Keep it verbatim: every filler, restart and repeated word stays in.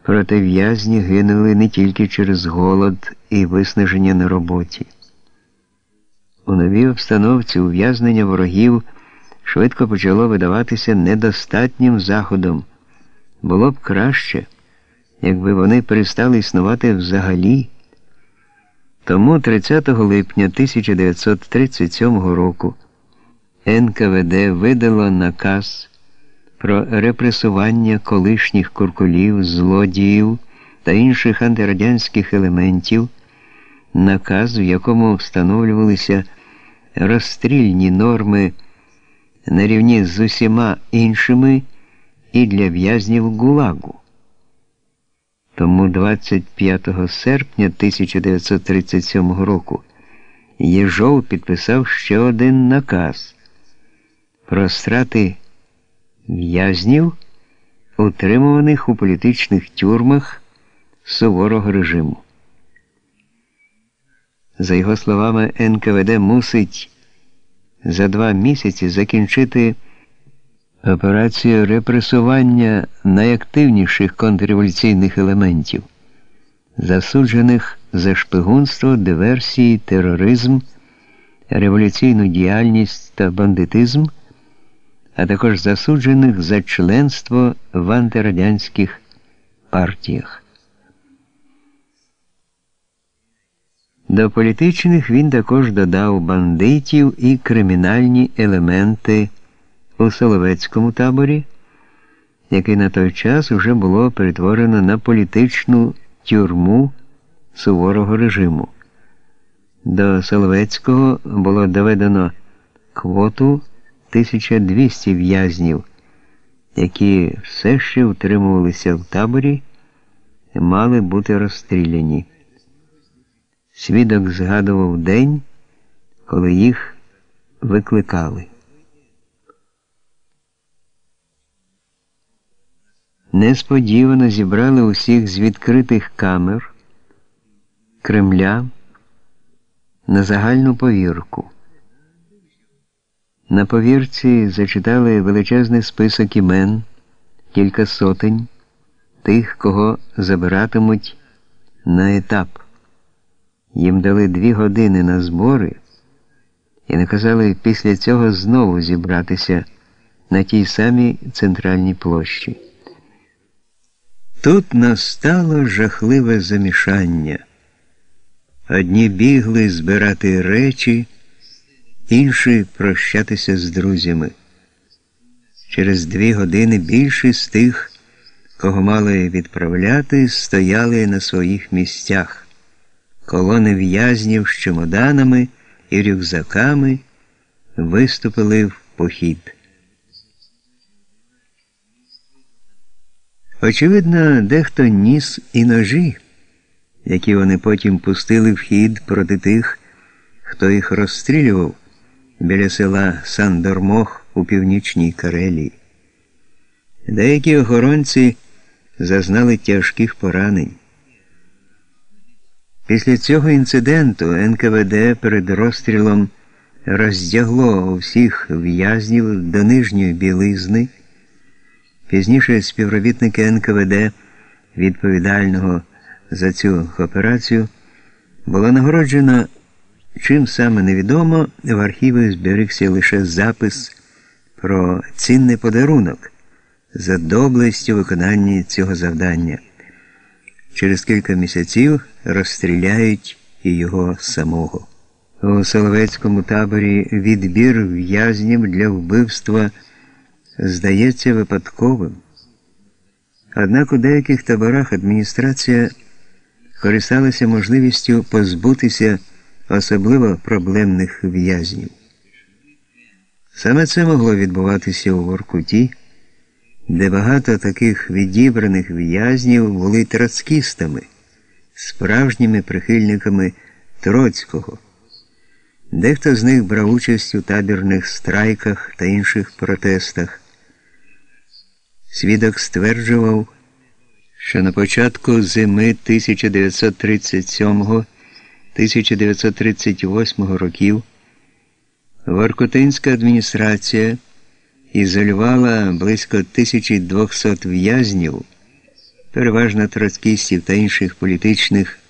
Проте в'язні гинули не тільки через голод і виснаження на роботі. У новій обстановці ув'язнення ворогів швидко почало видаватися недостатнім заходом. Було б краще, якби вони перестали існувати взагалі. Тому тридцятого липня тисяча дев'ятсот тридцять сьомого року ен ка ве де видало наказ про репресування колишніх куркулів, злодіїв та інших антирадянських елементів, наказ, в якому встановлювалися розстрільні норми на рівні з усіма іншими і для в'язнів ГУЛАГу. Тому двадцять п'ятого серпня тисяча дев'ятсот тридцять сьомого року Єжов підписав ще один наказ про страти в'язнів, утримуваних у політичних тюрмах суворого режиму. За його словами, ен ка ве де мусить за два місяці закінчити операцію репресування найактивніших контрреволюційних елементів, засуджених за шпигунство, диверсії, тероризм, революційну діяльність та бандитизм, а також засуджених за членство в антирадянських партіях. До політичних він також додав бандитів і кримінальні елементи у Соловецькому таборі, який на той час уже було перетворено на політичну тюрму суворого режиму. До Соловецького було доведено квоту тисяча двісті в'язнів, які все ще утримувалися в таборі і мали бути розстріляні. Свідок згадував день, коли їх викликали. Несподівано зібрали усіх з відкритих камер Кремля на загальну повірку. На повірці зачитали величезний список імен, кілька сотень тих, кого забиратимуть на етап. Їм дали дві години на збори і наказали після цього знову зібратися на тій самій центральній площі. Тут настало жахливе замішання. Одні бігли збирати речі, інші прощатися з друзями. Через дві години більшість з тих, кого мали відправляти, стояли на своїх місцях. Колони в'язнів з чемоданами і рюкзаками виступили в похід. Очевидно, дехто ніс і ножі, які вони потім пустили в хід проти тих, хто їх розстрілював біля села Сандормох у північній Карелії. Деякі охоронці зазнали тяжких поранень. Після цього інциденту ен ка ве де перед розстрілом роздягло усіх в'язнів до нижньої білизни. Пізніше співробітники ен ка ве де, відповідального за цю операцію, було нагороджено, чим саме невідомо, в архіві зберігся лише запис про цінний подарунок за доблесть у виконанні цього завдання. Через кілька місяців розстріляють і його самого. У Соловецькому таборі відбір в'язнів для вбивства здається випадковим. Однак у деяких таборах адміністрація користалася можливістю позбутися особливо проблемних в'язнів. Саме це могло відбуватися у Воркуті, де багато таких відібраних в'язнів були троцкістами, справжніми прихильниками Троцького. Дехто з них брав участь у табірних страйках та інших протестах. Свідок стверджував, що на початку зими тисяча дев'ятсот тридцять сьомого — тисяча дев'ятсот тридцять восьмого років воркутинська адміністрація ізолювала близько тисячі двохсот в'язнів переважно троцкістів та інших політичних